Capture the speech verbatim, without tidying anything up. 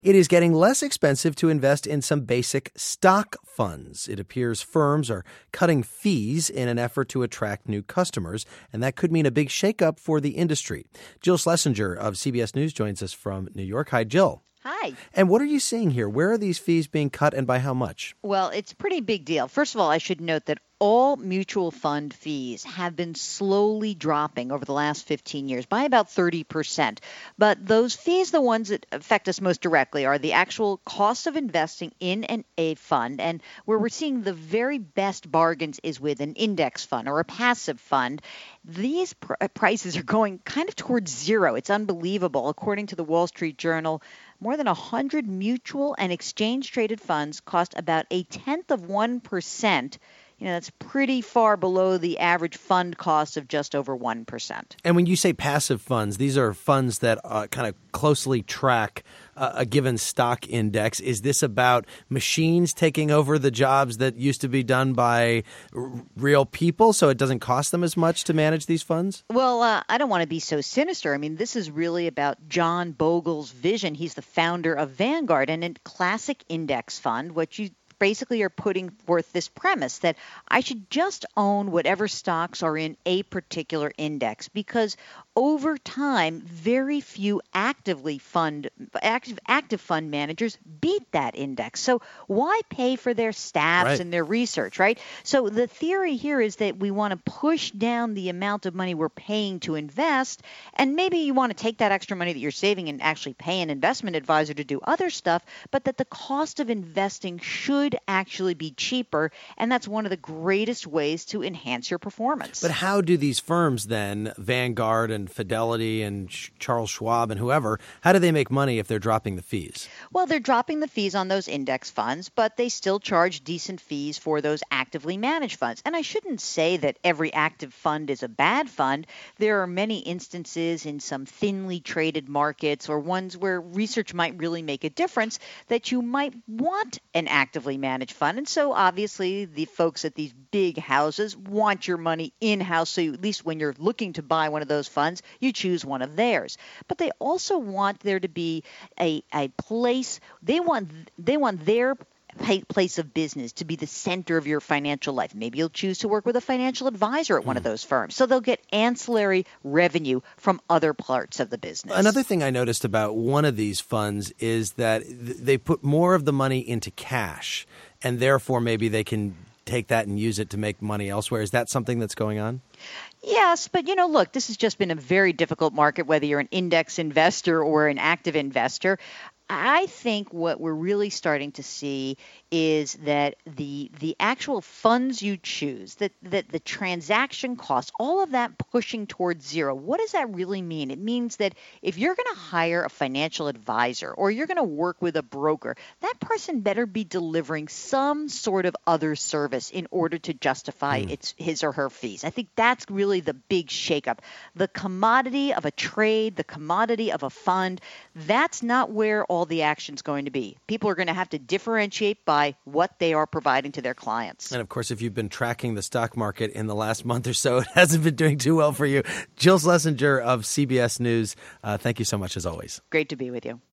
It is getting less expensive to invest in some basic stock funds. It appears firms are cutting fees in an effort to attract new customers, and that could mean a big shakeup for the industry. Jill Schlesinger of C B S News joins us from New York. Hi, Jill. Hi. And what are you seeing here? Where are these fees being cut and by how much? Well, it's a pretty big deal. First of all, I should note that all mutual fund fees have been slowly dropping over the last fifteen years by about thirty percent. But those fees, the ones that affect us most directly, are the actual cost of investing in an a fund. And where we're seeing the very best bargains is with an index fund or a passive fund. These pr- prices are going kind of towards zero. It's unbelievable. According to the Wall Street Journal, more than one hundred mutual and exchange-traded funds cost about a tenth of one percent. You know, that's pretty far below the average fund cost of just over one percent. And when you say passive funds, these are funds that uh, kind of closely track uh, a given stock index. Is this about machines taking over the jobs that used to be done by r- real people, so it doesn't cost them as much to manage these funds? Well, uh, I don't want to be so sinister. I mean, this is really about John Bogle's vision. He's the founder of Vanguard, and a classic index fund, what you basically are putting forth this premise that I should just own whatever stocks are in a particular index, because over time, very few actively fund active active fund managers beat that index. So why pay for their staffs Right. and their research, right? So the theory here is that we want to push down the amount of money we're paying to invest, and maybe you want to take that extra money that you're saving and actually pay an investment advisor to do other stuff, but that the cost of investing should actually be cheaper, and that's one of the greatest ways to enhance your performance. But how do these firms then, Vanguard and Fidelity and Sh- Charles Schwab and whoever, how do they make money if they're dropping the fees? Well, they're dropping the fees on those index funds, but they still charge decent fees for those actively managed funds. And I shouldn't say that every active fund is a bad fund. There are many instances in some thinly traded markets or ones where research might really make a difference that you might want an actively managed fund. And so obviously the folks at these big houses want your money in-house, so you, at least when you're looking to buy one of those funds, you choose one of theirs. But they also want there to be a, a place, they want they want their place of business to be the center of your financial life. Maybe you'll choose to work with a financial advisor at one of those firms. So they'll get ancillary revenue from other parts of the business. Another thing I noticed about one of these funds is that th- they put more of the money into cash, and therefore maybe they can take that and use it to make money elsewhere. Is that something that's going on? Yes, but, you know, look, this has just been a very difficult market, whether you're an index investor or an active investor. I think what we're really starting to see is that the the actual funds you choose, that, that the transaction costs, all of that pushing towards zero. What does that really mean? It means that if you're going to hire a financial advisor or you're going to work with a broker, that person better be delivering some sort of other service in order to justify mm. its his or her fees. I think that's really the big shakeup. The commodity of a trade, the commodity of a fund, that's not where all the action's going to be. People are going to have to differentiate by what they are providing to their clients. And of course, if you've been tracking the stock market in the last month or so, it hasn't been doing too well for you. Jill Schlesinger of C B S News, uh, thank you so much as always. Great to be with you.